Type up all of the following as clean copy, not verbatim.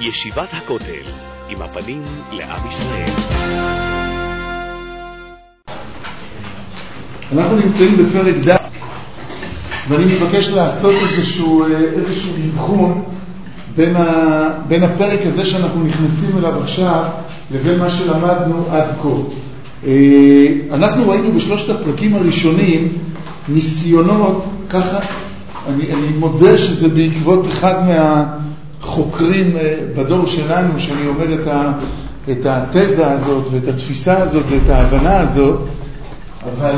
ישיבת הכותל, עם הפנים לעם ישראל. אנחנו נמצאים בפרק ד' ואני מבקש לעשות איזשהו מבחון בין הפרק הזה שאנחנו נכנסים אליו עכשיו לבין מה שלמדנו עד כה. אנחנו ראינו בשלושת הפרקים הראשונים ניסיונות, ככה אני מודה שזה בעקבות אחד מהחוקרים בדור שלנו, שאני אומר את התזה הזאת ואת התפיסה הזאת ואת ההבנה הזאת, אבל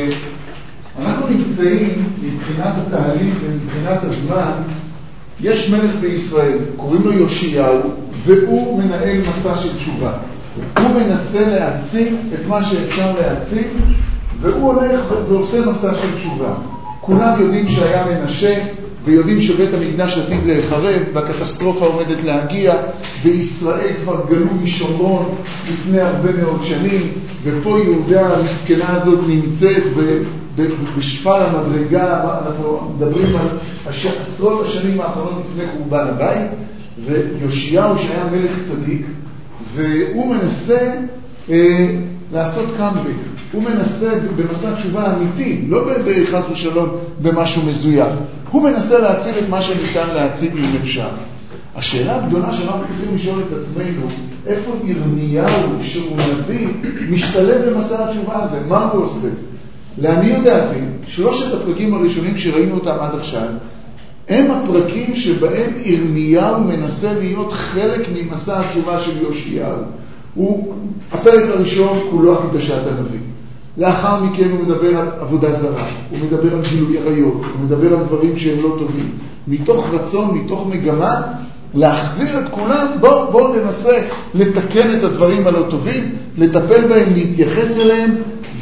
אנחנו נמצאים מבחינת התהליך ומבחינת הזמן. יש מלך בישראל, קוראים לו יאשיהו, והוא מנהל מסע של תשובה. הוא מנסה להציג את מה שאפשר להציג, והוא הולך ועושה מסע של תשובה. כולם יודעים שהיה מנשה, ויודעים שבית המקדש עתיד להיחרב, והקטסטרופה עומדת להגיע, וישראל כבר גלו משומרון לפני הרבה מאוד שנים, ופה יהודה המסכנה הזאת נמצאת בשפל המדרגה. אנחנו מדברים על עשרות השנים האחרונות לפני חורבן הבית, ויאשיהו שהיה מלך צדיק, והוא מנסה לעשות קאמבק. הוא מנסה במסע תשובה אמיתי, לא בחס ושלום במשהו מזויף. הוא מנסה להציל את מה שניתן להציל אם אפשר. השאלה הגדולה שאנחנו צריכים לשאול את עצמנו, איפה ירמיהו שהוא נביא משתלב במסע התשובה הזה? מה הוא עושה? לעניות דעתי, שלושת הפרקים הראשונים שראינו אותם עד עכשיו, הם הפרקים שבהם ירמיהו מנסה להיות חלק ממסע התשובה של יאשיהו. הפרק הראשון כולו הקדשת הנביא. לאחר מכן הוא מדבר על עבודה זרה, הוא מדבר על גילוי עריות, הוא מדבר על דברים שהם לא טובים. מתוך רצון, מתוך מגמה, להחזיר את כולם, בואו ננסה לתקן את הדברים הלא טובים, לטפל בהם, להתייחס אליהם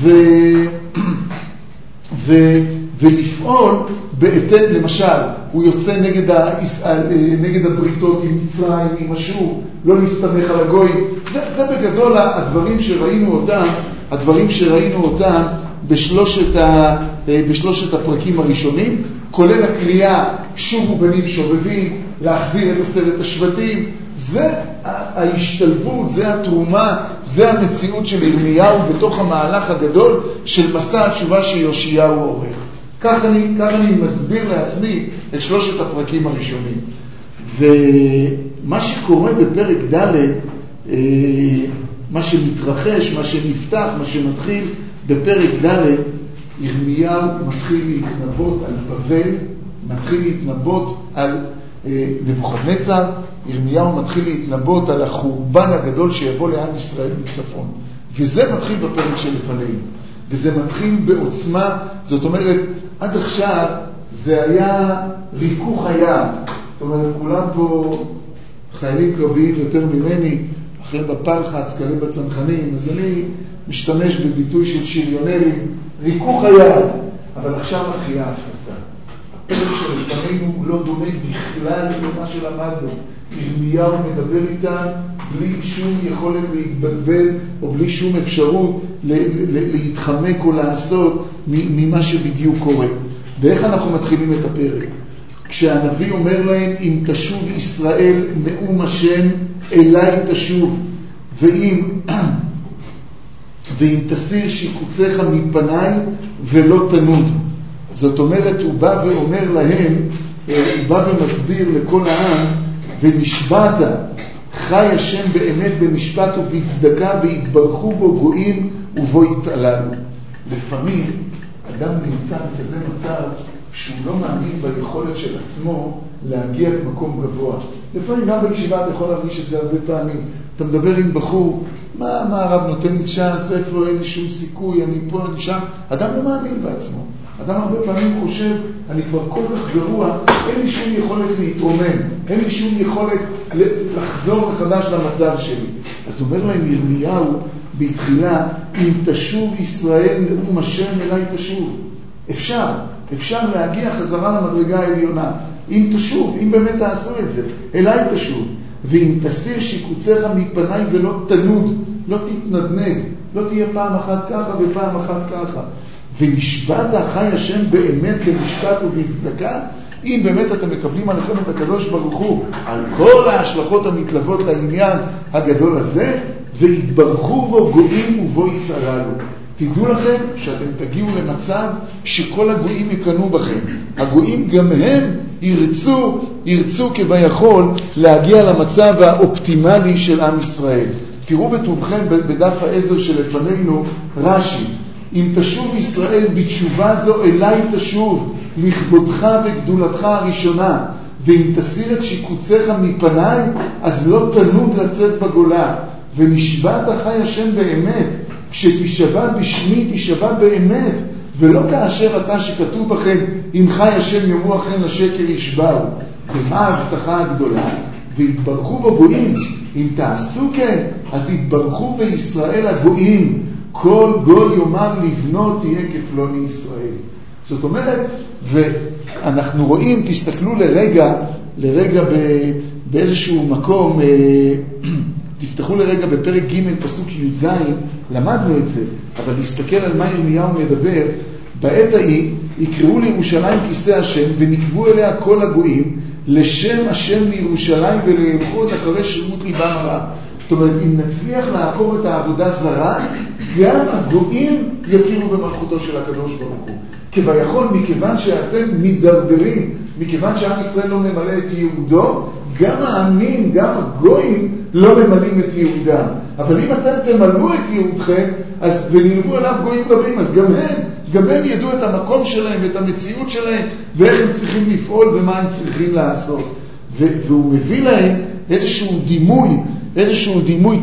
ולפעול בהתאם. למשל, הוא יוצא נגד הבריתות עם מצרים, עם אשור, לא להסתמך על הגויים. זה בגדול הדברים שראינו אותם בשלושת הפרקים הראשונים, כולל הקריאה שובו בנים שובבים, להחזיר את 10 השבטים. זה ההשתלבות, זה התרומה, זה המציאות של ירמיהו בתוך המהלך הגדול של מסע התשובה שיאשיהו עורך. כך אני מסביר לעצמי את שלושת הפרקים הראשונים. ומה שקורה בפרק ד', מה שמתרחש, מה שנפתח, מה שמתחיל בפרק ד', ירמיהו מתחיל להתנבא על בבל, מתחיל להתנבא על נבוכדנצר. ירמיהו מתחיל להתנבא על החורבן הגדול שיבוא לעם ישראל מצפון. וזה מתחיל בפרק שלפנינו. וזה מתחיל בעוצמה. זאת אומרת, עד עכשיו זה היה ריכוך היעד. זאת אומרת, כולם פה חיילים קרביים יותר ממני, אחרי בפלחץ, כאלה בצנחנים, אז אני משתמש בביטוי של שריונרים, ריכוך היעד. אבל עכשיו מתחילה ההפצה. הפרק שלפנינו לא דומה בכלל למה שלמדנו. ירמיהו מדבר איתם בלי שום יכולת להתבלבל, או בלי שום אפשרות להתחמק או לעשות ממה שבדיוק קורה. ואיך אנחנו מתחילים את הפרק? כשהנביא אומר להם, אם תשוב ישראל נאום השם אליי תשוב, ואם תסיר שיקוציך מפניי ולא תנוד. זאת אומרת, הוא בא ואומר להם, הוא בא ומסביר לכל העם, ונשבעת, חי השם באמת במשפט ובצדקה, והתברכו בו גויים ובו יתעללו. לפעמים אדם נמצא בכזה מצב שהוא לא מאמין ביכולת של עצמו להגיע למקום גבוה. לפעמים גם בישיבה אתה יכול להרגיש את זה הרבה פעמים. אתה מדבר עם בחור, מה הרב נותן לי צ'אנס, איפה, אין לי שום סיכוי, אני פה, אני שם. אדם לא מאמין בעצמו. אדם הרבה פעמים חושב, אני כבר כל כך גרוע, אין לי שום יכולת להתרומם, אין לי שום יכולת לחזור מחדש למצב שלי. אז אומר להם ירמיהו בתחילה, אם תשוב ישראל נאום השם אליי תשוב. אפשר להגיע חזרה למדרגה העליונה. אם תשוב, אם באמת תעשו את זה, אליי תשוב. ואם תסיר שיקוציך מפניי ולא תנוד, לא תתנדנד, לא תהיה פעם אחת ככה ופעם אחת ככה. ונשבעת חי השם באמת במשפט ובצדקה, אם באמת אתם מקבלים עליכם את הקדוש ברוך הוא, על כל ההשלכות המתלוות לעניין הגדול הזה, והתברכו בו גויים ובו יצללו. תדעו לכם שאתם תגיעו למצב שכל הגויים יקנו בכם. הגויים גם הם ירצו כביכול להגיע למצב האופטימלי של עם ישראל. תראו בטובכם בדף העזר שלפנינו רש"י, אם תשוב ישראל בתשובה זו אליי תשוב, לכבודך וגדולתך הראשונה, ואם תסיר את שיקוציך מפניי, אז לא תנוד לצאת בגולה. ונשבעת חי השם באמת, כשתשבע בשמי תשבע באמת, ולא כאשר אתה שכתוב בכם, אם חי השם יאמרו אכן לשקר ישבעו. ומה ההבטחה הגדולה? והתברכו בגויים. אם תעשו כן, אז התברכו בישראל הגויים. כל גוי יאמר לבנו תהיה כפלוני ישראל. זאת אומרת, ואנחנו רואים, תסתכלו לרגע באיזשהו מקום, תפתחו לרגע בפרק ג' פסוק י"ז, למדנו את זה, אבל להסתכל על מה ירמיהו מדבר. בעת ההיא יקראו לירושלים כיסא השם, ונקבו אליה כל הגויים, לשם השם לירושלים ולאחוז אחרי שירות ליבם הרע. זאת אומרת, אם נצליח לעקור את העבודה זרה, גם הגויים יכירו במלכותו של הקדוש ברוך הוא. כביכול, מכיוון שאתם מדרדרים, מכיוון שעם ישראל לא ממלא את ייעודו, גם העמים, גם הגויים לא ממלאים את ייעודם. אבל אם אתם תמלאו את ייעודכם, ונלוו אליו גויים רבים, אז גם הם ידעו את המקום שלהם ואת המציאות שלהם, ואיך הם צריכים לפעול ומה הם צריכים לעשות. והוא מביא להם איזשהו דימוי,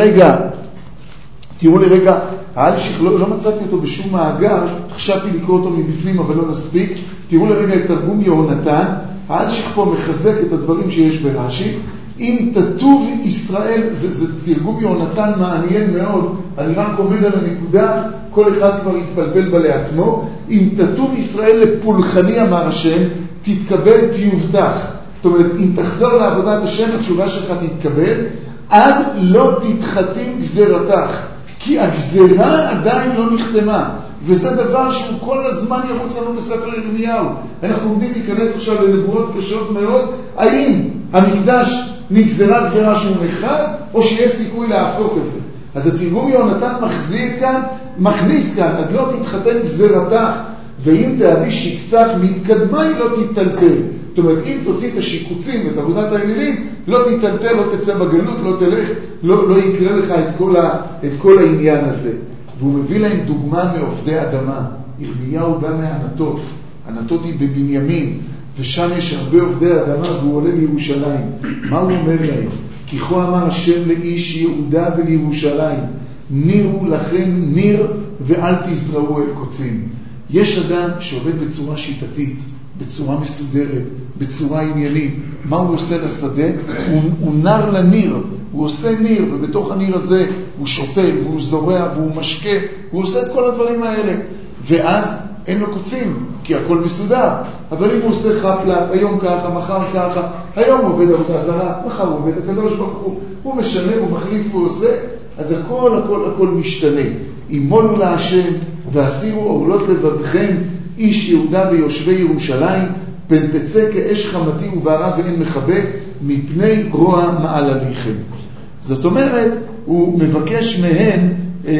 תראו לרגע, האלשיך לא מצאתי אותו בשום מאגר, חשבתי לקרוא אותו מבפנים אבל לא נספיק. תראו לרגע את תרגום יהונתן, האלשיך פה מחזק את הדברים שיש ברש"י. אם תטוב ישראל, זה תרגום יהונתן מעניין מאוד, אני רק עומד על הנקודה, כל אחד כבר יתפלפל בה לעצמו. אם תטוב ישראל לפולחני אמר השם, תתקבל תיובטח. זאת אומרת, אם תחזור לעבודת השם, התשובה שלך תתקבל, עד לא תתחתים גזירתך, כי הגזירה עדיין לא נחתמה, וזה דבר שהוא כל הזמן ירוץ לנו בספר ירמיהו. אנחנו עומדים להיכנס עכשיו לנבואות קשות מאוד, האם המקדש נגזרה גזירה שהוא נחד, או שיש סיכוי להפוך את זה. אז התרגום יהונתן מכניס כאן, עד לא תתחתן גזירתך, ואם תהדי שקצך מתקדמה היא לא תתטלטל. זאת אומרת, אם תוציא את השיקוצים ואת עבודת האלילים, לא תתטלטל, לא תצא בגלות, לא תלך, לא יקרה לך את כל העניין הזה. והוא מביא להם דוגמה מעובדי אדמה. ירמיהו בא מהענתות, הענתות היא בבנימין, ושם יש הרבה עובדי אדמה, והוא עולה לירושלים. מה הוא אומר להם? כי כה אמר השם לאיש יהודה ולירושלים, נירו לכם ניר ואל תזרעו אל קוצים. יש אדם שעובד בצורה שיטתית, בצורה מסודרת, בצורה עניינית. מה הוא עושה לשדה? הוא נר לניר, הוא עושה ניר, ובתוך הניר הזה הוא שוטל, והוא זורע, והוא משקה, הוא עושה את כל הדברים האלה. ואז אין לו קוצים, כי הכל מסודר. אבל אם הוא עושה חפלה, היום ככה, מחר ככה, היום הוא עובד עבודה זרה, מחר הוא עובד הקדוש ברוך הוא משנה, הוא מחליף, הוא עושה, אז הכל משתנה. ימולו להשם והסירו עורלות לבבכם, איש יהודה ויושבי ירושלים, פן תצא כאש חמתי ובערה ואין מכבה, מפני רוע מעלליכם. זאת אומרת, הוא מבקש מהם,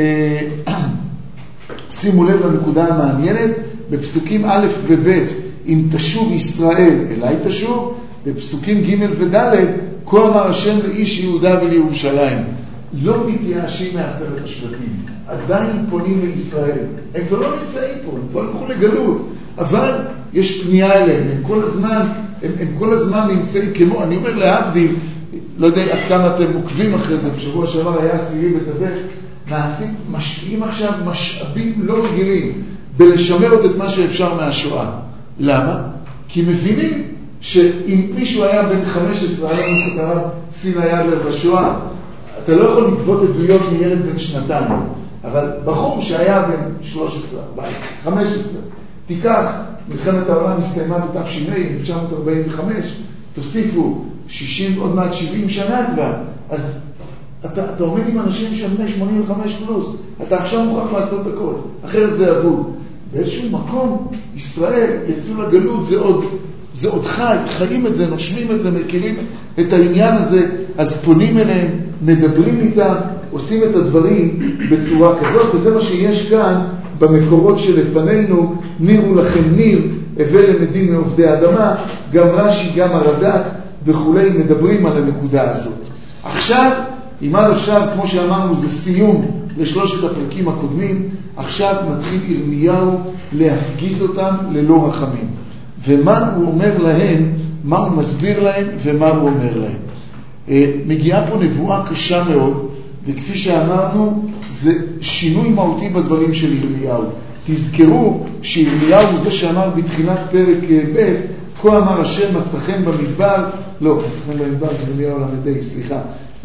שימו לב לנקודה המעניינת, בפסוקים א' וב', אם תשוב ישראל אליי תשוב, בפסוקים ג' וד', כה אמר השם לאיש יהודה ולירושלים. לא מתייאשים מעשרת השבטים, עדיין פונים לישראל. הם כבר לא נמצאים פה, הם כבר הלכו לגלות, אבל יש פנייה אליהם, הם כל הזמן נמצאים כמו, אני אומר להבדיל, לא יודע עד כמה אתם עוקבים אחרי זה, בשבוע שעבר היה עשירי בטבת, משקיעים עכשיו משאבים לא רגילים, בלשמר עוד את מה שאפשר מהשואה. למה? כי מבינים שאם מישהו היה בן 15, היה לנו כתרב סינה ידלר בשואה, אתה לא יכול לגבות עדויות מילד בן שנתיים, אבל בחור שהיה בן 13, 14, 15, תיקח, מלחמת העולם הסתיימה בתש"ה, 1945, תוסיפו 60, עוד מעט 70 שנה כבר, אז אתה עומד עם אנשים שהם בני 85 פלוס, אתה עכשיו מוכרח לעשות הכל, אחרת זה אבוד. באיזשהו מקום, ישראל יצאו לגלות, זה עוד חי, חיים את זה, נושמים את זה, מכירים את העניין הזה, אז פונים אליהם, מדברים איתם, עושים את הדברים בצורה כזאת, וזה מה שיש כאן במקורות שלפנינו. נירו לכם ניר, הווה למדים מעובדי האדמה, גם רש"י, גם הרד"ק וכולי מדברים על הנקודה הזאת. עכשיו, אם עד עכשיו, כמו שאמרנו, זה סיום לשלושת הפרקים הקודמים, עכשיו מתחיל ירמיהו להפגיז אותם ללא רחמים. ומה הוא אומר להם, מה הוא מסביר להם ומה הוא אומר להם. מגיעה פה נבואה קשה מאוד, וכפי שאמרנו, זה שינוי מהותי בדברים של ירמיהו. תזכרו שירמיהו הוא זה שאמר בתחילת פרק ב', כה אמר השם מצאכם במדבר, לא, מצאכם במדבר זה ירמיהו למדי, סליחה,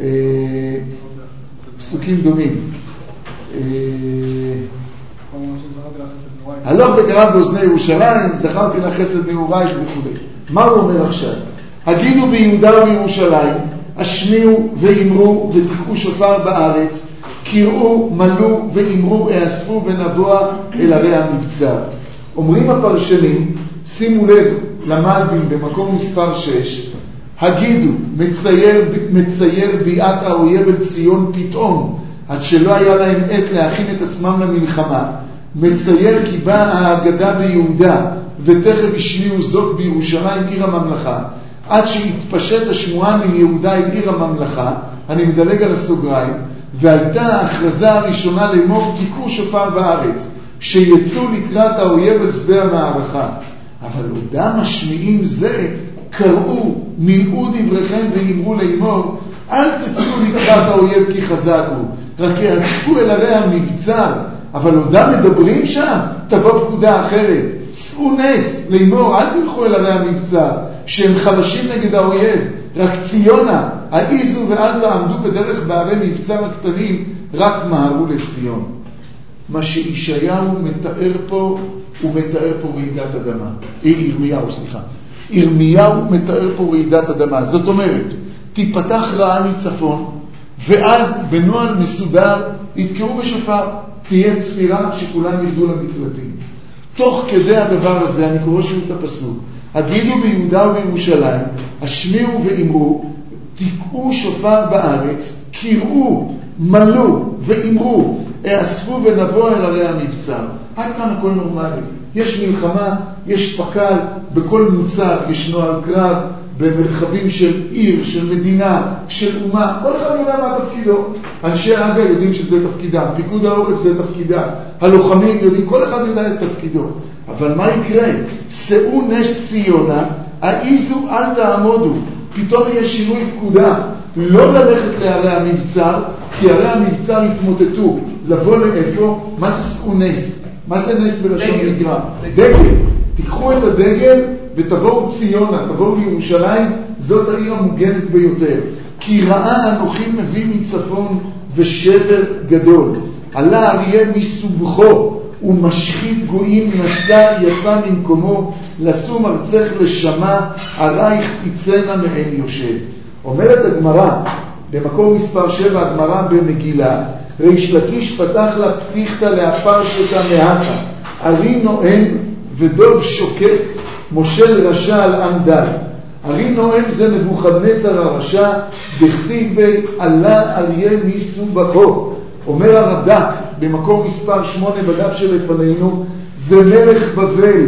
פסוקים דומים. הלוך וקרב באוזני ירושלים, זכרתי לך חסד נעורייך וכו'. מה הוא אומר עכשיו? הגידו ביהודה ובירושלים, השמיעו ואמרו ותקעו שופר בארץ, קראו, מלאו ואמרו, האספו ונבוע אל ערי המבצר. אומרים הפרשנים, שימו לב למלבים במקום מספר 6, הגידו, מצייר ביאת האויב אל ציון פתאום, עד שלא היה להם עת להכין את עצמם למלחמה. מצייר כי באה ההגדה ביהודה, ותכף השמיעו זאת בירושלים עיר הממלכה, עד שהתפשט השמועה מן יהודה אל עיר הממלכה. אני מדלג על הסוגריים. והייתה ההכרזה הראשונה לאמור, תקעו שופר בארץ, שיצאו לקראת האויב אל שדה המערכה. אבל עודם משמיעים זה, קראו, מילאו דבריכם ואמרו לאמור, אל תצאו לקראת האויב כי חזק הוא, רק יאספו אל ערי המבצר. אבל עודם מדברים שם, תבוא פקודה אחרת, שאו נס לאמור, אל תלכו אל ערי המבצר, שהם חלשים נגד האויב, רק ציונה, העיזו ואל תעמדו בדרך בערי מבצר הקטנים, רק מהרו לציון. מה שישעיהו מתאר פה, הוא מתאר פה רעידת אדמה. ירמיהו מתאר פה רעידת אדמה. זאת אומרת, תיפתח רעה מצפון, ואז בנוהל מסודר יתקעו בשופר, תהיה צפירה שכולם ירדו למקלטים. תוך כדי הדבר הזה, אני קורא שוב את הפסוק, הגידו ביהודה ובירושלים, השמיעו ואמרו, תקעו שופר בארץ, קראו, מלאו ואמרו, האספו ונבוא אל ערי המבצר. עד כאן הכל נורמלי. יש מלחמה, יש פקל, בכל מוצר יש נועל קרב, במרחבים של עיר, של מדינה, של אומה, כל אחד יודע מה תפקידו. אנשי האג"א יודעים שזה תפקידם, פיקוד העורף זה תפקידם, הלוחמים יודעים, כל אחד יודע את תפקידו. אבל מה יקרה? שאו נס ציונה, העיזו אל תעמודו. פתאום יש שינוי פקודה, לא ללכת לערי המבצר, כי ערי המבצר יתמוטטו. לבוא לאיפה? מה זה שאו נס? מה זה נס בלשון מקרא? דגל. תיקחו את הדגל ותבואו ציונה, תבואו לירושלים, זאת העיר המוגנת ביותר. כי ראה אנוכי מביא מצפון ושבר גדול. עלה אריה מסובכו ומשחית גויים, יצא ממקומו, לשום ארצך לשמה, ערייך תצאנה מעין יושב. אומרת הגמרא, במקום מספר 7, הגמרא במגילה, ריש לקיש פתח לה פתיחתא להפרשתא מהכה, ארי נואם ודוב שוקק, מושל רשע על עם דל. ארי נואם זה נבוכדנצר הרשע, דכתיב בי עלה אריה מסובכו. אומר הרד"ק במקום מספר 8 בדף שלפנינו, זה מלך בבל,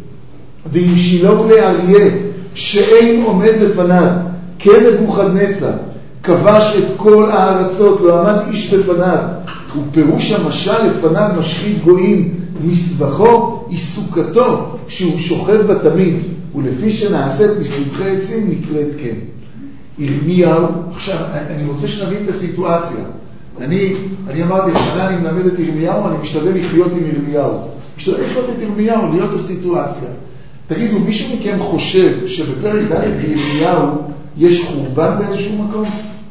והמשילו לאריה שאין עומד לפניו, כן נבוכדנצר, כבש את כל הארצות, לא עמד איש לפניו. ופירוש המשל לפניו משחית גויים, מסבכו עיסוקתו שהוא שוכב בתמיד, ולפי שנעשית מסבכי עצים נקראת כן. ירמיהו, עכשיו אני רוצה שנבין את הסיטואציה. אני אמרתי, השנה אני מלמד את ירמיהו, אני משתדל לחיות עם ירמיהו. משתדל לחיות את ירמיהו, להיות הסיטואציה. תגידו, מישהו מכם חושב שבפרק ד' בירמיהו יש חורבן באיזשהו מקום?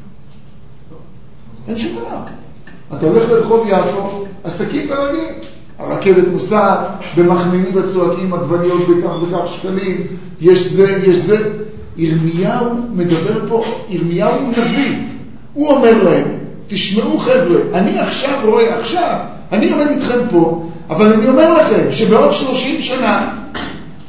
אין שום דבר. אתה הולך לרחוב יפו, עסקים כרגיל. הרכבת נוסעת, במחנינים וצועקים, עגבניות בכך וכך שקלים, יש זה. ירמיהו מדבר פה, ירמיהו הוא נביא. הוא אומר להם, תשמעו חבר'ה, אני עכשיו רואה, אני עומד איתכם פה, אבל אני אומר לכם שבעוד 30 שנה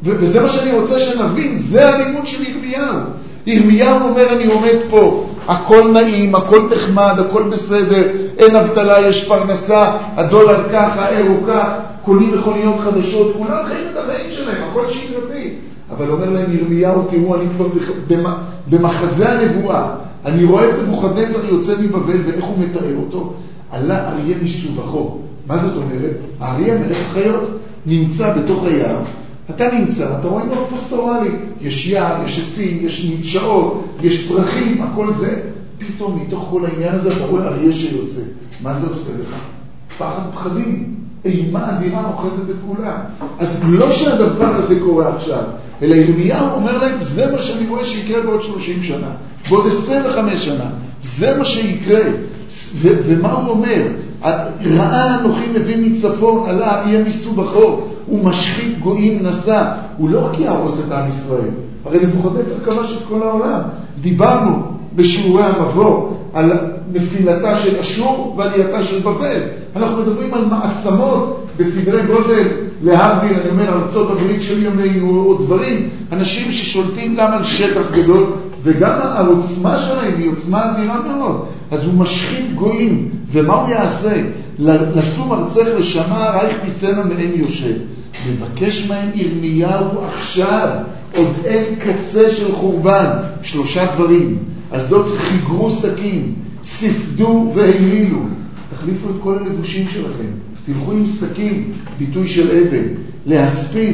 וזה מה שאני רוצה שנבין, זה הלימוד של ירמיהו. ירמיהו אומר, אני עומד פה, הכל נעים, הכל נחמד, הכל בסדר, אין אבטלה, יש פרנסה, הדולר ככה, אירו כך, קונים מכוניות חדשות, כולם חיים את החיים שלהם, הכל שגרתי. אבל אומר להם ירמיהו, תראו, אני כבר במחזה הנבואה, אני רואה את נבוכדנצר יוצא מבבל, ואיך הוא מתאר אותו? עלה אריה מסובכו. מה זאת אומרת? האריה מלך החיות נמצא בתוך היער, אתה נמצא, אתה רואה מאוד פסטורלי, יש יער, יש עצים, יש מדשאות, יש פרחים, הכל זה. פתאום מתוך כל העניין הזה אתה רואה אריה שיוצא. מה זה עושה לך? פחד פחדים, אימה אדירה אוחזת את כולם. אז לא שהדבר הזה קורה עכשיו, אלא ירמיהו אומר להם, זה מה שאני רואה שיקרה בעוד 30 שנה, בעוד 25 שנה, זה מה שיקרה. ומה הוא אומר? ראה אנוכי מביא מצפון, עלה אריה מסובכו, הוא משחית גויים נסע. הוא לא רק יהרוס את עם ישראל, הרי נבוכדנצר כבש את כל העולם. דיברנו בשיעורי המבוא על נפילתה של אשור ועלייתה של בבל. אנחנו מדברים על מעצמות בסדרי גודל, להבדיל, אני אומר, ארצות הברית של ימינו או דברים, אנשים ששולטים גם על שטח גדול, וגם העוצמה שלהם היא עוצמה אדירה מאוד. אז הוא משחית גויים, ומה הוא יעשה? לשום ארצך לשמה רייך תצאנה מהם יושב. מבקש מהם ירמיהו עכשיו, עוד אין קצה של חורבן, 3 דברים. על זאת חיגרו סכים, ספדו והילילו. תחליפו את כל הלבושים שלכם, תלכו עם סכים, ביטוי של אבן, להספיד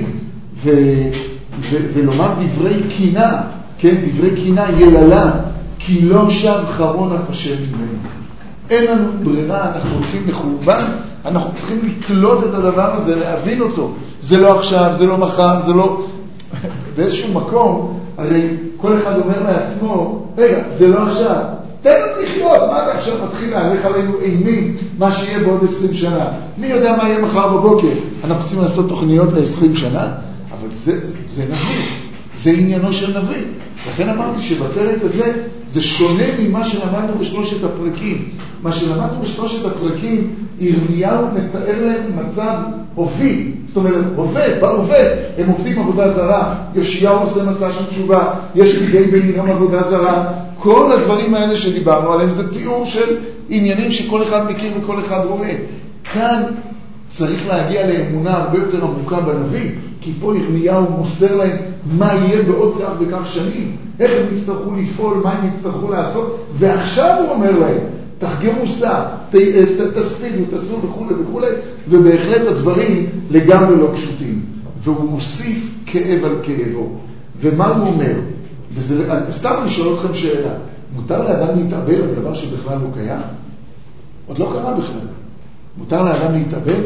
ולומר דברי קינה, כן, דברי קינה, יללה, כי לא שב חרון אף השם ממנו. אין לנו ברירה, אנחנו הולכים לחורבן, אנחנו צריכים לקלוט את הדבר הזה, להבין אותו. זה לא עכשיו, זה לא מחר, זה לא... באיזשהו מקום, הרי כל אחד אומר לעצמו, רגע, זה לא עכשיו, תן לנו לחיות, מה אתה עכשיו מתחיל להלך עלינו אימים, מה שיהיה בעוד 20 שנה? מי יודע מה יהיה מחר בבוקר? אנחנו רוצים לעשות תוכניות ל-20 שנה, אבל זה נביא, זה עניינו של נביא. לכן אמרתי שבפרק הזה זה שונה ממה שלמדנו בשלושת הפרקים. מה שלמדנו בשלושת הפרקים, ירמיהו מתאר להם מצב הובי, זאת אומרת, בהווה, הם עובדים עבודה זרה, יאשיהו עושה מסע של תשובה, יש פגעי בינם עבודה זרה, כל הדברים האלה שדיברנו עליהם זה תיאור של עניינים שכל אחד מכיר וכל אחד רואה. כאן צריך להגיע לאמונה הרבה יותר עמוקה בנביא, כי פה ירמיהו מוסר להם מה יהיה בעוד כך וכך שנים, איך הם יצטרכו לפעול, מה הם יצטרכו לעשות, ועכשיו הוא אומר להם, תחגרו סע, תספידו, תעשו וכו' וכו', ובהחלט הדברים לגמרי לא פשוטים. והוא מוסיף כאב על כאבו. ומה הוא אומר? סתם אני שואל אתכם שאלה, מותר לאדם להתאבל על דבר שבכלל לא קיים? עוד לא קרה בכלל. מותר לאדם להתאבל?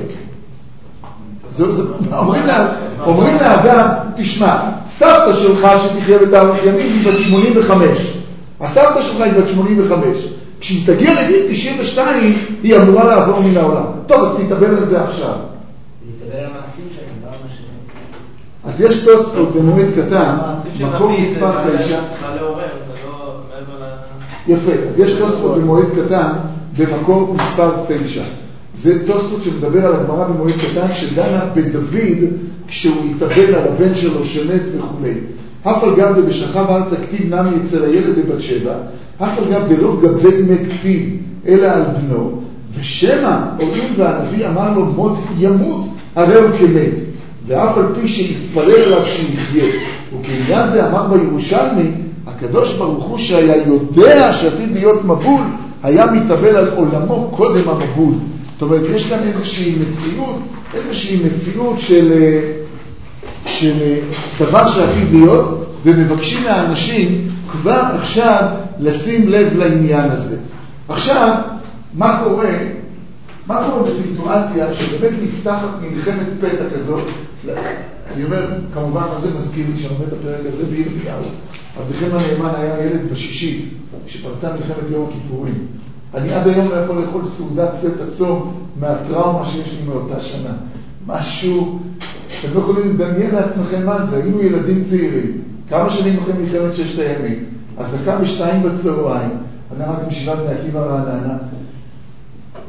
אומרים לאדם, תשמע, סבתא שלך שתחיה בתאריך ימים היא בת 85. הסבתא שלך היא בת 85. כשהיא תגיע לגיל 92, היא אמורה לעבור מן העולם. טוב, אז תתאבל על זה עכשיו. להתאבל על המעשים שלהם, לא על מה שלהם. אז יש תוספות במועד קטן, מקום מספר 9. יפה, אז יש תוספות במועד קטן, במקום מספר 9. זה תוספות שמדבר על הגמרא במועד קטן, שדנה בדוד כשהוא התאבל על הבן שלו שמת וכו'. אף על גב דבשכב ארצה כתיב נמי אצל הילד בבת שבע, אף על גב דלא גבי מת כתיב, אלא על בנו, ושמע הואיל והנביא אמר לו מות ימות, הרי הוא כמת, ואף על פי שיתפלל עליו שיחיה. וכעניין זה אמר בירושלמי, הקדוש ברוך הוא שהיה יודע שעתיד להיות מבול, היה מתאבל על עולמו קודם המבול. זאת אומרת, יש כאן איזושהי מציאות של דבר שעתיד להיות, ומבקשים לאנשים כבר עכשיו לשים לב לעניין הזה. עכשיו, מה קורה בסיטואציה שבאמת נפתחת מלחמת פתע כזאת? אני אומר, כמובן, מה זה מזכיר לי כשאני אומר את הפרק הזה בירמיהו. עבדכם הנאמן היה ילד בשישית, שפרצה מלחמת יום הכיפורים. אני עד היום לא יכול לאכול סעודת צאת הצום מהטראומה שיש לי מאותה שנה. משהו, אתם לא יכולים לדמיין לעצמכם מה זה, היינו ילדים צעירים, כמה שנים אחרי מלחמת 6 הימים, אז קם ב2 בצהריים, אני למדתי בישיבת בני עקיבא רעננה,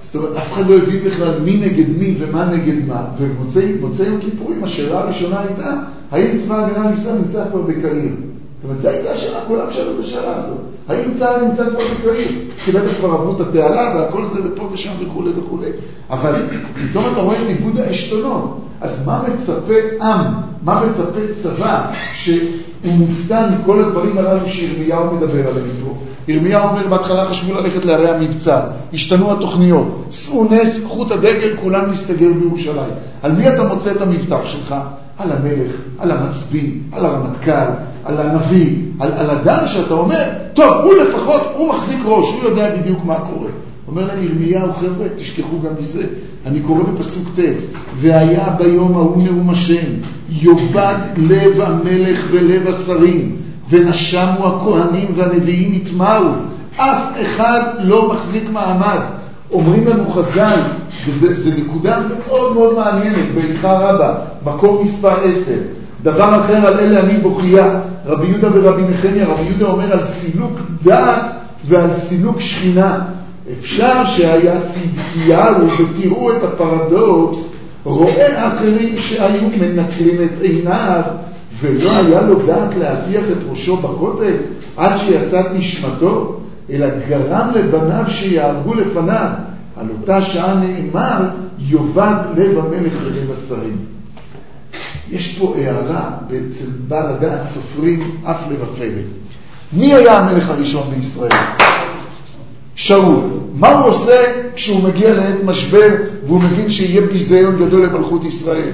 זאת אומרת, אף אחד לא הבין בכלל מי נגד מי ומה נגד מה. ומוצאי יום כיפורים, השאלה הראשונה הייתה, האם צבא ההגנה לישראל נמצא כבר בקהיר? זאת אומרת, זו הייתה השאלה, כולם שאלו את השאלה הזאת. האם צה"ל נמצא כבר בקהיר? כי בטח כבר עברו את התעלה והכל זה ופה ושם וכו' וכו'. אבל פתאום אתה רואה את איבוד העשתונות. אז מה מצפה עם? מה מצפה צבא שהוא מופתע מכל הדברים הללו שירמיהו מדבר עליהם פה? ירמיהו אומר, בהתחלה חשבו ללכת לערי המבצע, השתנו התוכניות, שאו נס, קחו את הדגל, כולם נסתגר בירושלים. על מי אתה מוצא את המבטח שלך? על המלך, על המצביא, על הרמטכ"ל, על הנביא, על אדם שאתה אומר, טוב, הוא לפחות, הוא מחזיק ראש, הוא יודע בדיוק מה קורה. אומר להם ירמיהו, חבר'ה, תשכחו גם מזה. אני קורא בפסוק ט', והיה ביום ההוא נאום השם, יאבד לב המלך ולב השרים, ונשמו הכהנים והנביאים יטמעו, אף אחד לא מחזיק מעמד. אומרים לנו חז"ל, וזה נקודה מאוד מאוד מעניינת, באיכה רבה, מקור מספר 10. דבר אחר על אלה אני בוכייה, רבי יהודה ורבי נחמיה. רבי יהודה אומר על סילוק דעת ועל סילוק שכינה. אפשר שהיה צדקיהו, ותראו את הפרדוקס, רואה אחרים שהיו מנקלים את עיניו, ולא היה לו דעת להטיח את ראשו בכותל עד שיצאת נשמתו, אלא גרם לבניו שיערגו לפניו. על אותה שעה נאמר, יאבד לב המלך ולב השרים. יש פה הערה אצל בעל הדעת סופרים אף לבפלת. מי היה המלך הראשון בישראל? שאול. מה הוא עושה כשהוא מגיע לעת משבר והוא מבין שיהיה ביזיון גדול למלכות ישראל?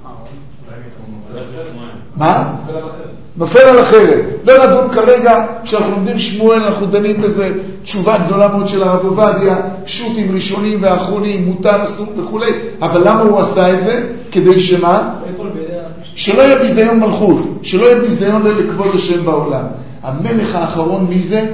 מה? נופל על אחרת. לא נדון כרגע, כשאנחנו לומדים שמואל, אנחנו דנים בזה, תשובה גדולה מאוד של הרב עובדיה, שו"תים ראשונים ואחרונים, מותר, אסור וכו'. אבל למה הוא עשה את זה? כדי שמה? שלא יהיה ביזיון מלכות, שלא יהיה ביזיון לכבוד השם בעולם. המלך האחרון מי זה?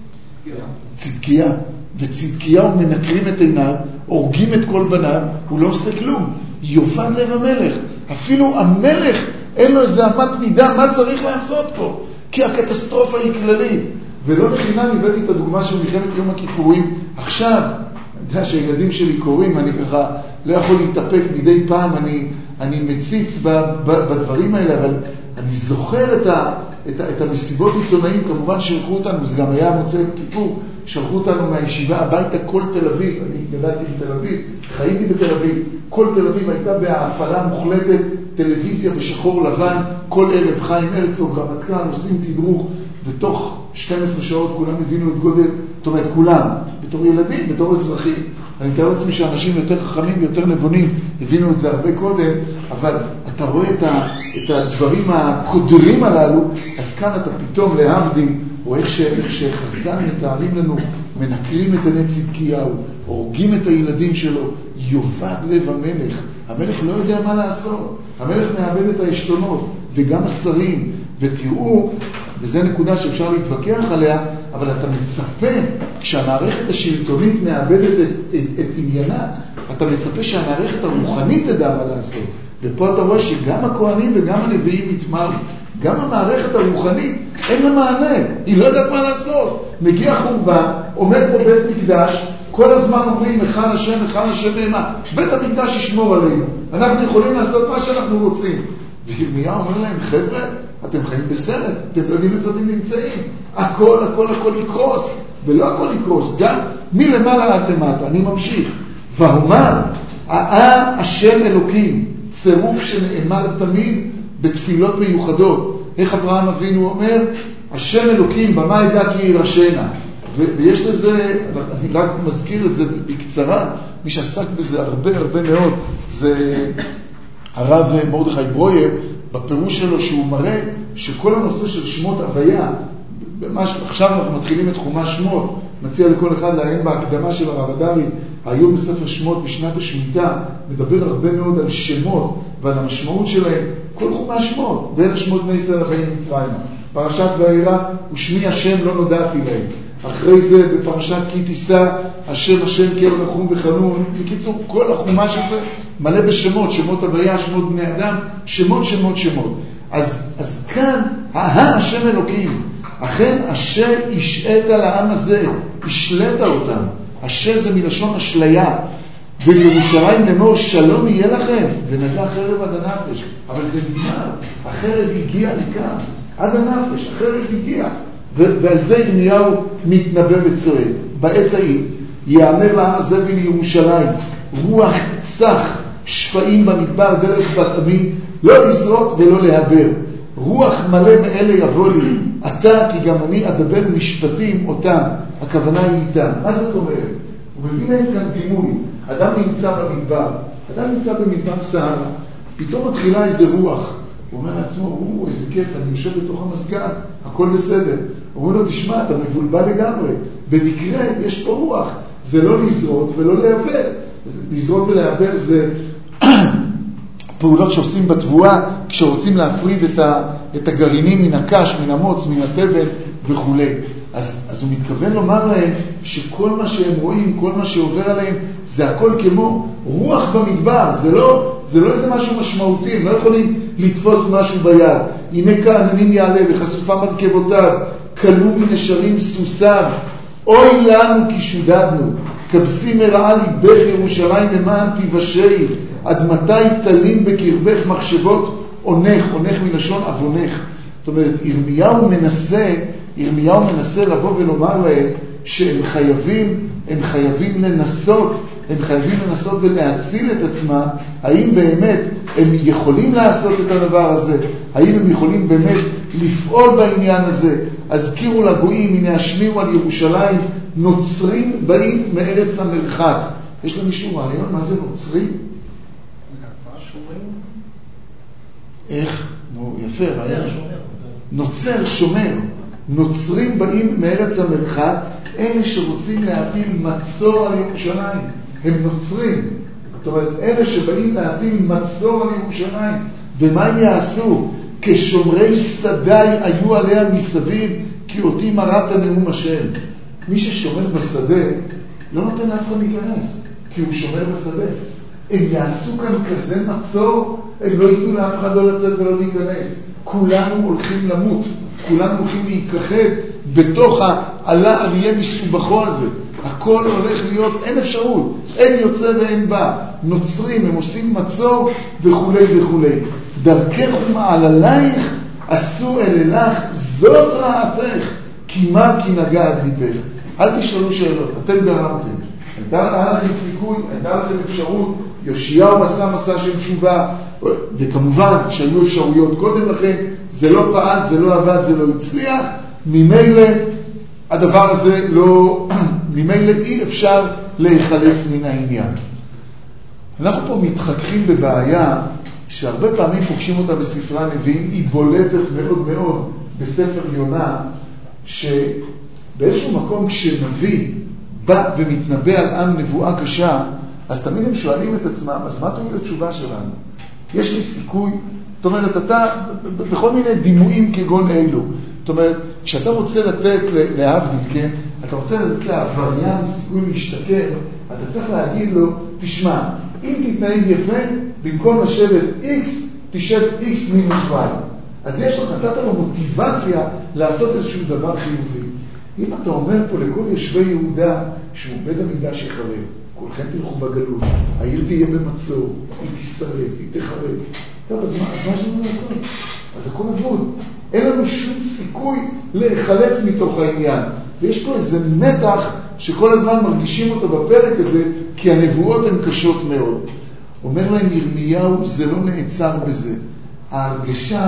צדקיה. וצדקיהו מנקרים את עיניו, הורגים את כל בניו, הוא לא עושה כלום. יאבד לב המלך. אפילו המלך אין לו איזה אמת מידה מה צריך לעשות פה, כי הקטסטרופה היא כללית. ולא לחינם הבאתי את הדוגמה של מלחמת יום הכיפורים. עכשיו, אני יודע שהילדים שלי קוראים, אני ככה לא יכול להתאפק מדי פעם, אני מציץ בדברים האלה, אבל אני זוכר את המסיבות עיתונאים, כמובן שלחו אותנו, זה גם היה מוצאי כיפור, שלחו אותנו מהישיבה הביתה, כל תל אביב, אני גדלתי בתל אביב, חייתי בתל אביב, כל תל אביב הייתה בהפעלה מוחלטת, טלוויזיה בשחור לבן, כל ערב חיים הרצוג, רמטכ"ל, עושים תדרוך, ותוך 12 שעות כולם הבינו את גודל, זאת אומרת כולם, בתור ילדים, בתור אזרחים. אני מתאר לעצמי שאנשים יותר חכמים ויותר נבונים הבינו את זה הרבה קודם, אבל אתה רואה את הדברים הקודרים הללו, אז כאן אתה פתאום להבדיל, או איך שחסדן מתארים לנו, מנקרים את עיני צדקיהו, הורגים את הילדים שלו, יאבד לב המלך. המלך לא יודע מה לעשות, המלך מאבד את העשתונות, וגם השרים, ותראו, וזו נקודה שאפשר להתווכח עליה, אבל אתה מצפה, כשהמערכת השלטונית מאבדת את עניינה, אתה מצפה שהמערכת הרוחנית תדע מה לעשות. ופה אתה רואה שגם הכהנים וגם הנביאים יטמעו. גם המערכת הרוחנית אין לה מענה, היא לא יודעת מה לעשות. מגיע חורבן, עומד פה בית מקדש, כל הזמן אומרים, היכל השם נאמן. בית המקדש ישמור עלינו. אנחנו יכולים לעשות מה שאנחנו רוצים. וירמיהו אומר להם, חבר'ה, אתם חיים בסרט, אתם לא יודעים איפה אתם נמצאים. הכל יקרוס, ולא הכל יקרוס, גם מלמעלה עד למטה. אני ממשיך. ואומר, השם אלוקים, צירוף שנאמר תמיד בתפילות מיוחדות. איך אברהם אבינו אומר? השם אלוקים, במה ידע כי ירשנה. ויש לזה, אני רק מזכיר את זה בקצרה, מי שעסק בזה הרבה מאוד, זה הרב מרדכי ברויר, בפירוש שלו שהוא מראה שכל הנושא של שמות הוויה, עכשיו אנחנו מתחילים את חומש שמות, מציע לכל אחד לעיין בהקדמה של הרב הדרי, היום בספר שמות בשנת השמיטה, מדבר הרבה מאוד על שמות ועל המשמעות שלהם, כל חומש שמות, בין שמות בני ישראל הבאים מצרימה. פרשת וארא, ושמי השם לא נודעתי להם. אחרי זה בפרשת כי תישא, השם קרא נחום וחנון. בקיצור, כל החומש הזה מלא בשמות, שמות הוויה, שמות בני אדם, שמות. אז כאן, השם אלוקים, אכן אשר ישעת על העם הזה, השלטה אותם. זה מלשון אשליה. ובירושלים לאמור שלום יהיה לכם, ונגע חרב עד הנפש. אבל זה נגמר, החרב הגיע לכאן, עד הנפש, החרב הגיע. ועל זה ירמיהו מתנבא וצועק. בעת ההיא יאמר לעם הזה ולירושלים, רוח צח שפעים במדבר דרך בת עמי, לא לזרות ולא להבר. רוח מלא מאלה יבוא לי, אתה כי גם אני אדבר משפטים אותם. הכוונה היא איתם. מה זאת אומרת? הוא מביא להם כאן דימוי. אדם נמצא במדבר, אדם נמצא במדבר סהרה, פתאום מתחילה איזה רוח. הוא אומר לעצמו, איזה כיף, אני יושב בתוך המסגן, הכל בסדר. הוא אומר לו, תשמע, אתה מבולבל לגמרי. במקרה יש פה רוח. זה לא לזרות ולא להעבר. לזרות ולהעבר זה פעולות שעושים בתבואה, כשרוצים להפריד את הגרעינים מן הקש, מן המוץ, מן התבל וכו'. אז הוא מתכוון לומר להם שכל מה שהם רואים, כל מה שעובר עליהם, זה הכל כמו רוח במדבר. זה לא איזה משהו משמעותי, הם לא יכולים לתפוס משהו ביד. הנה כעננים יעלה וחשופה מרכבותיו, כלו מנשרים סוסיו. אוי לנו כי שודדנו, כבשי מרעה ליבך ירושלים למען תיוושעי. עד מתי תלים בקרבך מחשבות עונך, עונך מלשון אבונך. זאת אומרת, ירמיהו מנסה לבוא ולומר להם שהם חייבים לנסות ולהציל את עצמם. האם באמת הם יכולים לעשות את הדבר הזה? האם הם יכולים באמת לפעול בעניין הזה? הזכירו לגויים, הנה השמיעו על ירושלים, נוצרים באים מארץ המרחק. יש למישהו רעיון מה זה נוצרים? איך? יפה, רעיון. נוצר, שומר. נוצרים באים מארץ המרחק, אלה שרוצים להטיל מצור על ירושלים. הם נוצרים. זאת אומרת, אלה שבאים להטיל מצור על ירושלים. ומה הם יעשו? כשומרי שדי היו עליה מסביב, כי אותי מראת נאום השם. מי ששומר בשדה לא נותן לאף אחד להיכנס, כי הוא שומר בשדה. הם יעשו כאן כזה מצור, הם לא ייתנו לאף אחד לא לצאת ולא להיכנס. כולנו הולכים למות, כולנו הולכים להתרחד בתוך העלה אריה מסובכו הזה. הכל הולך להיות, אין אפשרות, אין יוצא ואין בא. נוצרים, הם עושים מצור וכו' וכו'. דרכך ומעללייך עשו אלילך, זאת רעתך, כי מה כי נגע עד ליבך. אל תשאלו שאלות, אתם גרמתם. היה לכם סיכוי, הייתה לכם אפשרות, יאשיהו עשה מסע של תשובה, וכמובן שהיו אפשרויות קודם לכן, זה לא פעל, זה לא עבד, זה לא הצליח, ממילא הדבר הזה לא, ממילא אי אפשר להיחלץ מן העניין. אנחנו פה מתחככים בבעיה שהרבה פעמים פוגשים אותה בספרי הנביאים, היא בולטת מאוד מאוד בספר יונה, שבאיזשהו מקום כשנביא בא ומתנבא על עם נבואה קשה, אז תמיד הם שואלים את עצמם, אז מה תהיה לתשובה שלנו? יש לי סיכוי? זאת אומרת, אתה בכל מיני דימויים כגון אלו. זאת אומרת, כשאתה רוצה לתת להבדיל, כן? אתה רוצה לתת לעבריין סיכוי להשתכר, אתה צריך להגיד לו, תשמע, אם תתנהג יפה, במקום לשבת X, תשב X מינוס Y. אז יש לך, נתת לו מוטיבציה לעשות איזשהו דבר חיובי. אם אתה אומר פה לכל יושבי יהודה שהוא בית המקדש יחרב, כולכם תלכו בגלות, העיר תהיה במצור, היא תשרף, היא תחרב. טוב, אז מה יש לנו לעשות? אז הכל עבוד. אין לנו שום סיכוי להיחלץ מתוך העניין. ויש פה איזה מתח שכל הזמן מרגישים אותו בפרק הזה, כי הנבואות הן קשות מאוד. אומר להם ירמיהו, זה לא נעצר בזה. ההרגשה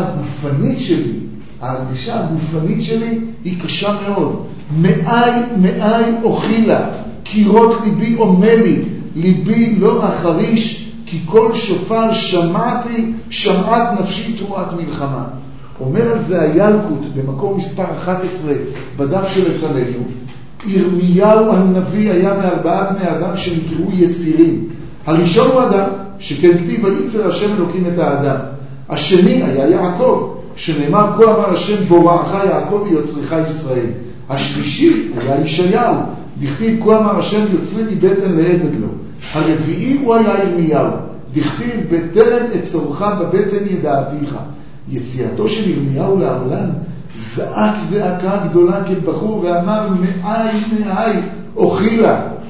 הגופנית שלי היא קשה מאוד. מאי אוכילה, קירות ליבי עומלי, ליבי לא החריש, כי כל שופר שמעת נפשי תרועת מלחמה. אומר על זה הילקוט במקום מספר 11 בדף שלפנינו, ירמיהו הנביא היה מארבעה בני אדם שנקראו יצירים. הראשון הוא אדם, שכן כתיב ויצר השם אלוקים את האדם. השני היה יעקב, שנאמר כה אמר השם בוראך יעקב ויוצרך ישראל. השלישי היה ישעיהו, דכתיב כה אמר השם יוצרי מבטן לעבד לו. הרביעי הוא היה ירמיהו, דכתיב בטרם אצורך בבטן ידעתיך. יציאתו של ירמיהו לעולם זעק זעקה גדולה כבחור ואמר מאי אוכילה,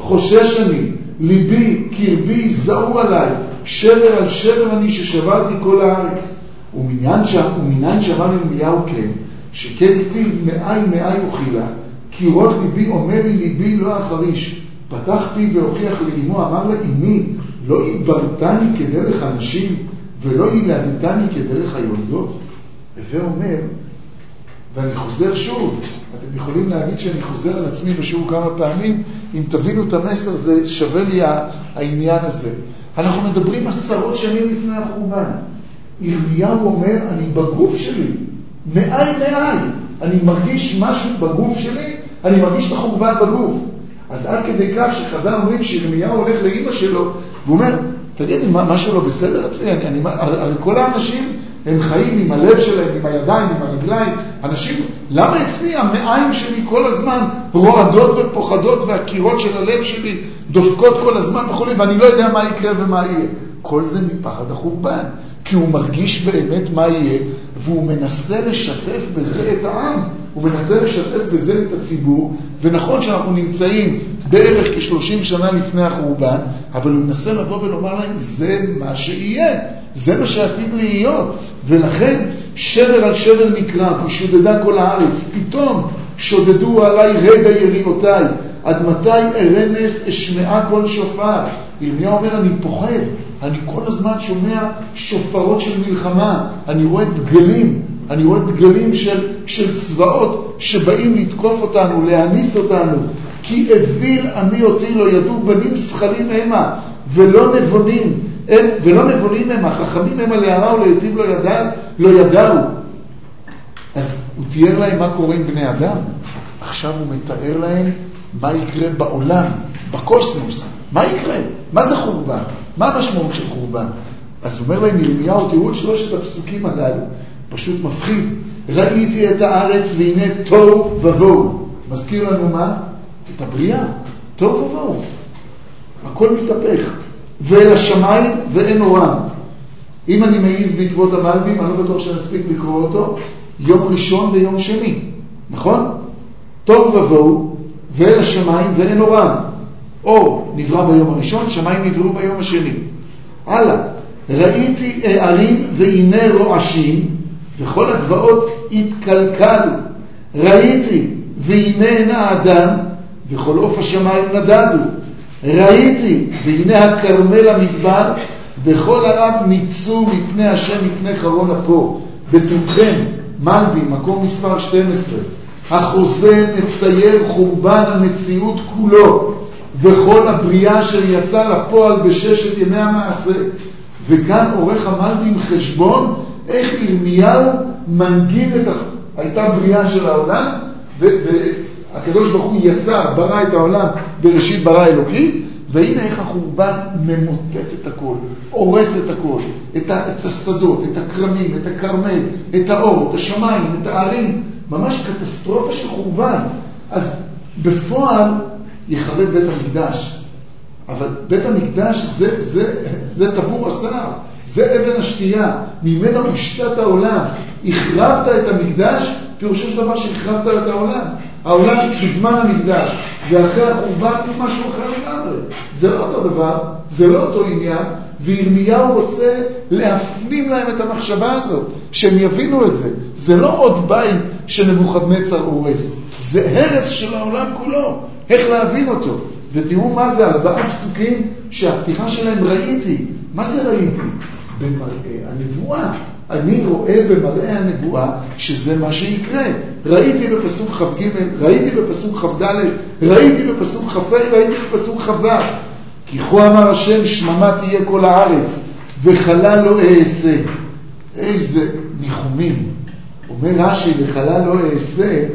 חושש אני, ליבי, קרבי, זעו עליי, שבר על שבר אני ששברתי כל הארץ. ומניין שמענו ירמיהו כן, שכן כתיב מאי אוכילה, כי רוד ליבי אומר לי ליבי לא אחריש. פתח פי והוכיח לאמו, אמר לה, אמי, לא איברתני כדרך אנשים, ולא ילדתני כדרך היולדות. ואומר, ואני חוזר שוב, אתם יכולים להגיד שאני חוזר על עצמי ושוב כמה פעמים, אם תבינו את המסר, זה שווה לי העניין הזה. אנחנו מדברים עשרות שנים לפני החורבן. ירמיהו אומר, אני בגוף שלי, מאי, אני מרגיש משהו בגוף שלי, אני מרגיש את החורבן בגוף. אז עד כדי כך שחז"ל אומרים שירמיהו הולך לאמא שלו, והוא אומר, תגידי, משהו לא בסדר אצלי? הרי כל האנשים הם חיים עם הלב שלהם, עם הידיים, עם הרגליים. אנשים, למה אצלי המעיים שלי כל הזמן רועדות ופוחדות, והקירות של הלב שלי דופקות כל הזמן וכו', ואני לא יודע מה יקרה ומה יהיה? כל זה מפחד החורבן, כי הוא מרגיש באמת מה יהיה, והוא מנסה לשתף בזה את העם, הוא מנסה לשתף בזה את הציבור, ונכון שאנחנו נמצאים בערך כ-30 שנה לפני החורבן, אבל הוא מנסה לבוא ולומר להם, זה מה שיהיה, זה מה שעתיד להיות, ולכן שבר על שבר נקרא, ושודדה כל הארץ, פתאום שודדו עליי רגע יריעותיי, עד מתי ארנס אשמעה כל שופר. ירמיהו אומר, אני פוחד, אני כל הזמן שומע שופרות של מלחמה, אני רואה דגלים של צבאות שבאים לתקוף אותנו, להניס אותנו, כי אביל עמי אותי לא ידעו, בנים שכלים המה ולא נבונים המה, חכמים המה להרע ולהיטיב לא ידעו. אז הוא תיאר להם מה קורה עם בני אדם, עכשיו הוא מתאר להם מה יקרה בעולם, בקוסמוס, מה יקרה, מה זה חורבן, מה המשמעות של חורבן. אז הוא אומר להם ירמיהו, תראו את שלושת הפסוקים הללו, פשוט מפחיד. ראיתי את הארץ והנה תוהו ובוהו. מזכיר לנו מה? את הבריאה, תוהו ובוהו, הכל מתהפך. ואל השמיים ואין אורם. אם אני מעיז בעקבות המלבים, אני לא בטוח שנספיק לקרוא אותו, יום ראשון ויום שני, נכון? תוהו ובוהו, ואל השמיים ואין אורם. אור נברא ביום הראשון, שמיים נבראו ביום השני. הלאה, ראיתי הערים והנה רועשים, וכל הגבעות התקלקלו. ראיתי והנה עינה האדם, וכל עוף השמיים נדדו. ראיתי והנה הכרמל המדבר, וכל ערב ניצו מפני השם מפני חרון אפו. בטובכם, מלבים, מקום מספר 12. החוזה מצייר חורבן המציאות כולו, וכל הבריאה שיצא לפועל בששת ימי המעשה. וכאן עורך המלבים חשבון איך ירמיהו מנגים הייתה בריאה של העולם, והקדוש ברוך הוא יצר, ברא את העולם בראשית ברא אלוקי, והנה איך החורבן ממוטט את הכל, הורס את הכל, את השדות, את הקרמים, את הכרמל, את האור, את השמיים, את הערים, ממש קטסטרופה של חורבן. אז בפועל יחרב בית המקדש, אבל בית המקדש זה טבור השר, זה אבן השתייה, ממנו הושתת העולם. החרבת את המקדש, פירושו של דבר שהחרבת את העולם. העולם בזמן המקדש, ואחרי החורבן הוא משהו אחר לגמרי. זה לא אותו דבר, זה לא אותו עניין, וירמיהו רוצה להפנים להם את המחשבה הזאת, שהם יבינו את זה. זה לא עוד בית שנבוכדנצר הורס, זה הרס של העולם כולו. איך להבין אותו? ותראו מה זה 4 פסוקים שהפתיחה שלהם ראיתי. מה זה ראיתי? במראה הנבואה. אני רואה במראה הנבואה שזה מה שיקרה. ראיתי בפסוק כ"ג, ראיתי בפסוק כ"ד, ראיתי בפסוק כ"ה, ראיתי בפסוק כ"ו. כי כה אמר השם, שממה תהיה כל הארץ, וחלל לא אעשה. איזה ניחומים. אומר רש"י, וחלל לא אעשה,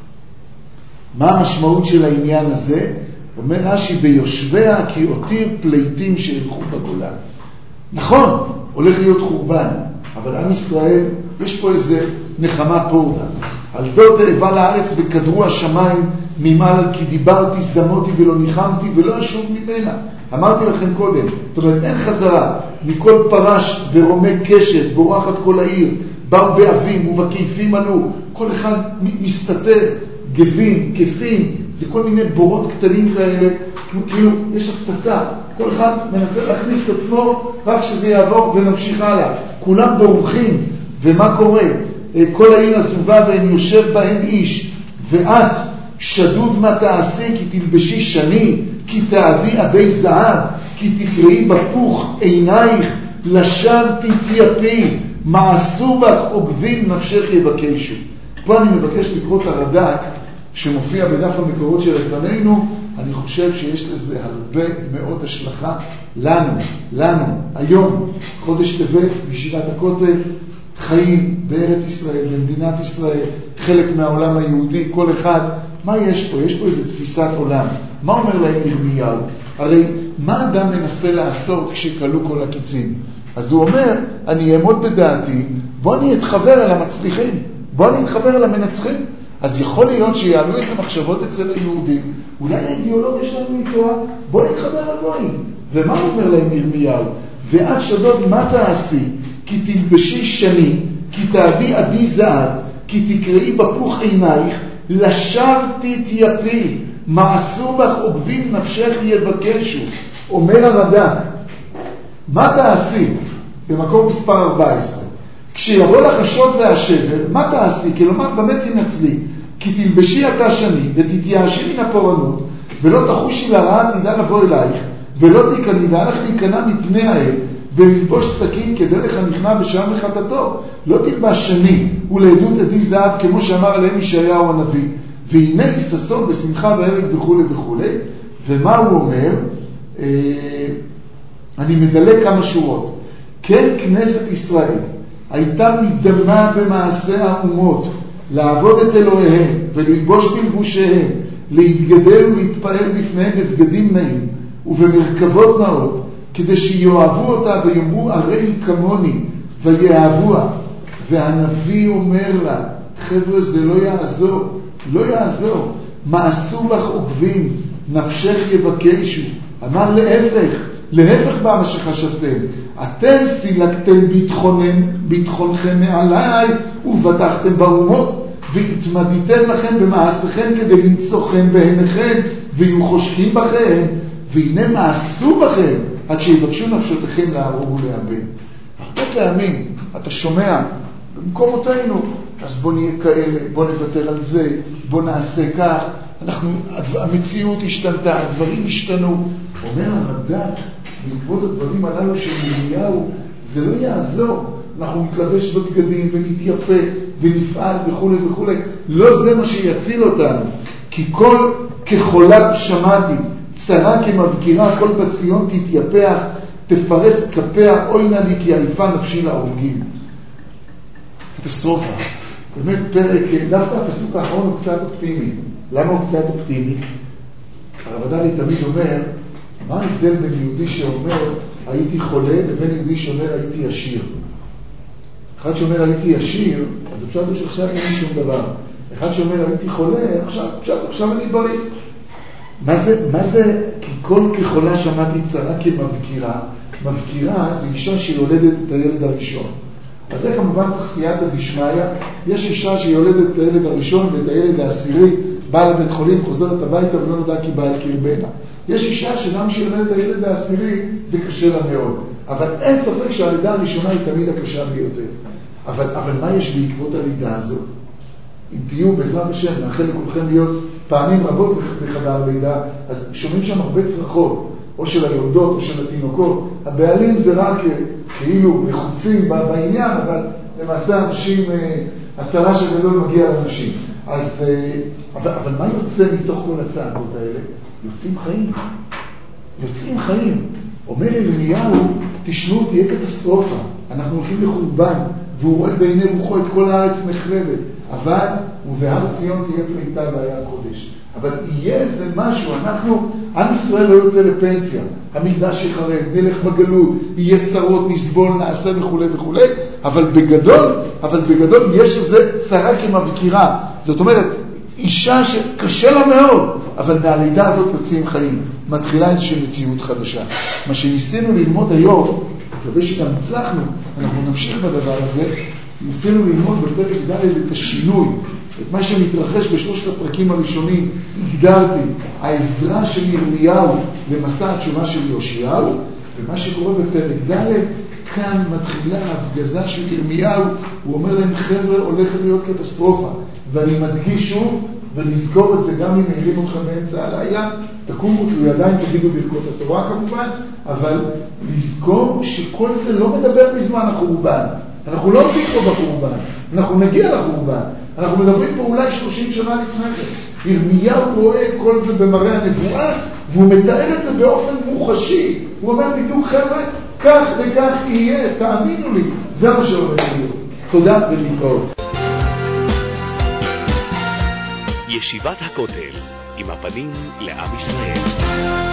מה המשמעות של העניין הזה? אומר רש"י, ביושביה כי אותיר פליטים שילכו בגולה. נכון, הולך להיות חורבן, אבל עם ישראל, יש פה איזה נחמה פורדה. על זאת אהבה לארץ וכדרו השמיים ממעל, כי דיברתי, זמותי ולא ניחמתי ולא אשוב ממנה. אמרתי לכם קודם, זאת אומרת, אין חזרה. מכל פרש ורומה קשת, בורחת כל העיר, באו באבים ובכיפים עלו, כל אחד מסתתר, גבים, כפים, זה כל מיני בורות קטנים כאלה, כאילו יש הפצצה, כל אחד מנסה להכניס את עצמו רק שזה יעבור ונמשיך הלאה. כולם בורחים, ומה קורה? כל העיר עזובה ואין יושב בהם איש, ואת שדוד מה תעשי, כי תלבשי שני, כי תעדי עדי זהב, כי תקראי בפוך עינייך, לשווא תתייפי, מעשו בך עוגבים נפשך יבקשו. פה אני מבקש לקרוא את הרד"ק שמופיע בדף המקורות שלפנינו. אני חושב שיש לזה הרבה מאוד השלכה לנו, היום, חודש טבת, בישיבת הכותל, חיים בארץ ישראל, במדינת ישראל, חלק מהעולם היהודי, כל אחד, מה יש פה? יש פה איזו תפיסת עולם. מה אומר להם ירמיהו? הרי מה אדם מנסה לעשות כשקלו כל הקיצים? אז הוא אומר, אני אעמוד בדעתי, בוא אני אתחבר אל המצליחים, בוא אני אתחבר אל המנצחים. אז יכול להיות שיעלו איזה מחשבות אצל היהודים, אולי האידיאולוגיה שלנו היא טועה, בוא נתחבר לגויים. ומה הוא אומר להם ירמיהו? ואת שדוד מה תעשי, כי תלבשי שני, כי תעדי עדי זהב, כי תקראי בפוך עינייך, לשווא תתייפי, מעשו בך עוגבים נפשך יבקשו. אומר הרד"ק, מה תעשי? במקור מספר 14. כשיבוא לך השוד והשבר, מה תעשי? כלומר, באמת תנצלי. כי תלבשי אתה שני, ותתייאשי מן הפורענות, ולא תחושי לרעה תדע לבוא אלייך, ולא תיכני, והלך להיכנע מפני האל, וללבוש סכין כדרך הנכנע בשעה מחטאתו. לא תלבש שני, ולעדות עדי זהב, כמו שאמר עליהם ישעיהו הנביא. והנה ששון בשמחה והרג וכו' וכו'. ומה הוא אומר? אני מדלג כמה שורות. כן, כנסת ישראל הייתה מדמה במעשה האומות, לעבוד את אלוהיהם וללבוש בלבושיהם, להתגדל ולהתפעל בפניהם בבגדים נעים ובמרכבות נאות, כדי שיואהבו אותה ויאמרו הרי היא כמוני ויאהבוה. והנביא אומר לה, חבר'ה, זה לא יעזור, לא יעזור. מעשו בך עוגבים, נפשך יבקשו. אמר להפך בא מה שחשבתם. אתם סילקתם ביטחונכם מעליי ובטחתם באומות, והתמדיתם לכם במעשיכם כדי למצוא חן בעיניכם, ויהיו חושכים בכם, והנה מעשו בכם עד שיבקשו נפשותיכם להרוג ולאבד. הרבה פעמים אתה שומע במקומותינו, אז בוא נהיה כאלה, בוא נוותר על זה, בוא נעשה כך. המציאות השתנתה, הדברים השתנו. אומר הרד"ק, בעקבות הדברים הללו של ירמיהו, זה לא יעזור. אנחנו נתלבש בבגדים ונתייפה ונפעל וכו' וכו'. לא זה מה שיציל אותנו. כי כל כחולה שמעתי, צרה כמבקירה, כל בציון תתייפח, תפרס כפיה, אוי נא לי כי עייפה נפשי להורגים. קטסטרופה. באמת פרק, דווקא הפסוק האחרון הוא קצת אופטימי. למה הוא קצת אופטימי? הרב הדלי תמיד אומר, מה ההבדל בין יהודי שאומר הייתי חולה לבין יהודי שאומר הייתי עשיר? אחד שאומר הייתי עשיר, אז אפשר לדעת שעכשיו אין לי שום דבר. אחד שאומר הייתי חולה, עכשיו אני בריא. מה זה? כי כל כחולה שמעתי צרה כמבקירה. מבקירה זה אישה שיולדת את הילד הראשון. אז זה כמובן צריך סייעתא דשמיא. יש אישה שיולדת את הילד הראשון ואת הילד העשירי, באה לבית חולים, חוזרת הביתה ולא נודע כי באה אל קרבנה. יש אישה שגם שיולדת את הילד העשירי זה קשה לה מאוד. אבל אין ספק שהלידה הראשונה היא תמיד הקשה ביותר. אבל מה יש בעקבות הלידה הזאת? אם תהיו בעזרת השם, מאחל לכולכם להיות פעמים רבות בחדר לידה, אז שומעים שם הרבה צרחות, או של היולדות או של התינוקות. הבעלים זה רק כאילו לחוצים בעניין, אבל למעשה אנשים, הצרה שגדול מגיע לאנשים. אבל מה יוצא מתוך כל הצעקות האלה? יוצאים חיים. אומר ירמיהו, תשמעו, תהיה קטסטרופה. אנחנו הולכים לחורבן, והוא רואה בעיני רוחו את כל הארץ נחרבת. אבל, ובהר ציון תהיה פליטה והיה הקודש. אבל יהיה איזה משהו, עם ישראל לא יוצא לפנסיה. המקדש יחרב, נלך בגלות, יהיה צרות, נסבול, נעשה וכו' וכו'. אבל בגדול יש איזה צרה כמבקירה. זאת אומרת, אישה שקשה לה מאוד, אבל מהלידה הזאת יוצאים חיים. מתחילה איזושהי מציאות חדשה. מה שניסינו ללמוד היום, מקווה שגם הצלחנו, אנחנו נמשיך בדבר הזה, ניסינו ללמוד בפרק ד' את השינוי את מה שמתרחש בשלושת הפרקים הראשונים הגדרתי, העזרה של ירמיהו למסע התשובה של יאשיהו, ומה שקורה בפרק ד', כאן מתחילה ההפגזה של ירמיהו, הוא אומר להם, חבר'ה, הולכת להיות קטסטרופה, ואני מדגיש שוב, ונזכור את זה גם אם מעירים אתכם באמצע הלילה, תקומו תלוי ידיים, תגידו ברכות התורה כמובן, אבל לזכור שכל זה לא מדבר בזמן החורבן. אנחנו לא עובדים פה בחורבן, אנחנו נגיע לחורבן, אנחנו מדברים פה אולי 30 שנה לפני זה. ירמיהו רואה כל זה במראה הנבואה, והוא מתאר את זה באופן מוחשי. הוא אומר בדיוק, חבר'ה, כך וכך יהיה, תאמינו לי, זה מה שהולך להיות. תודה ולהתראות. ישיבת הכותל, עם הפנים לעם ישראל.